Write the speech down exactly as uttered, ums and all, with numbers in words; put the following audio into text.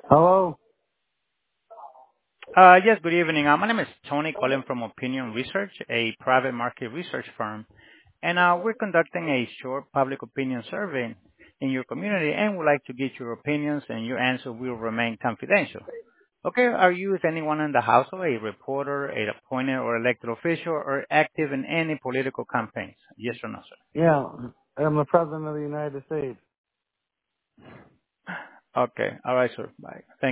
Hello? Uh Yes, good evening. Uh My name is Tony, calling from Opinion Research, a private market research firm, and uh we're conducting a short public opinion survey in your community, and would like to get your opinions, and your answer will remain confidential. Okay, are you, if anyone in the household, a reporter, a appointed or elected official, or active in any political campaigns? Yes or no, sir? Yeah, I'm the President of the United States. Okay. All right, sir. Bye. Thank